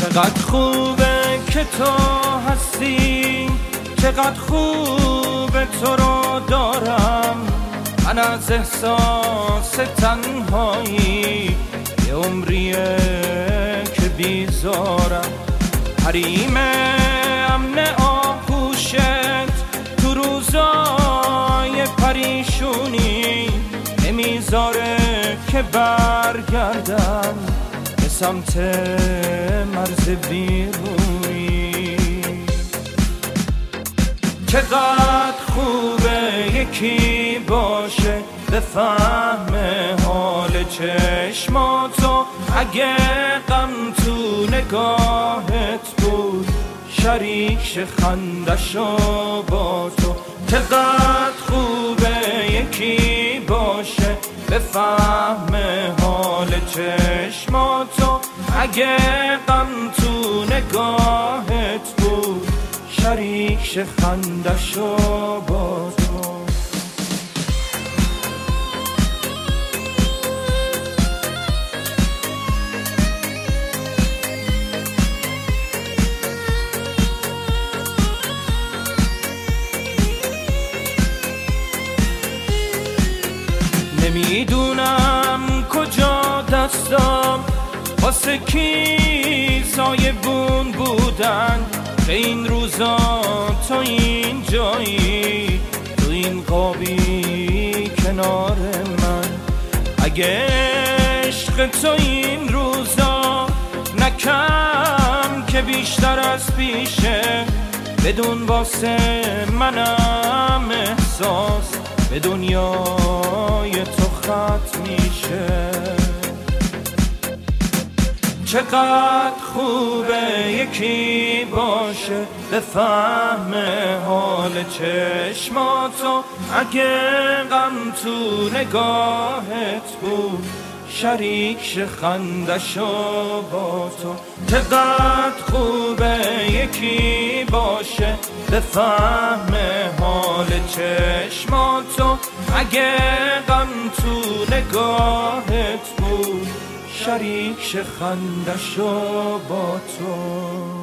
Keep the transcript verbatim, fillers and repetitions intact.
چقدر خوبه که تو هستی، چقدر خوبه تو رو دارم. من از احساس تنهایی یه عمریه که بیزارم. حریم امن آغوشت تو روزای پریشونی نمیذاره که برگردم به سمت مرز بیرونی. چقدر خوبه یکی باشه بفهمه حال چشماتو، اگه غم تو نگاهت بود شریک شه خندشو با تو. چقدر خوبه یکی باشه بفهمه حال چشماتو، اگه غم تو نگاهت بود شریک شه خندشو با تو. نمیدونم کجا دستم واسه کی سایبون بودن، به این روزا تو این جایی، تو این قابی کنار من. اگه عشق تو این روزا نکم که بیشتر از پیشه، بدون واسه منم احساس به دنیای تو ختم میشه. چقدر خوبه یکی باشه بفهمه حال چشماتو، اگه غم تو نگاهت بود شریک شه خندشو با تو. چقدر خوبه یکی باشه بفهمه حال چشماتو، اگه غم تو نگاهت بود شریک شه خندشو با تو.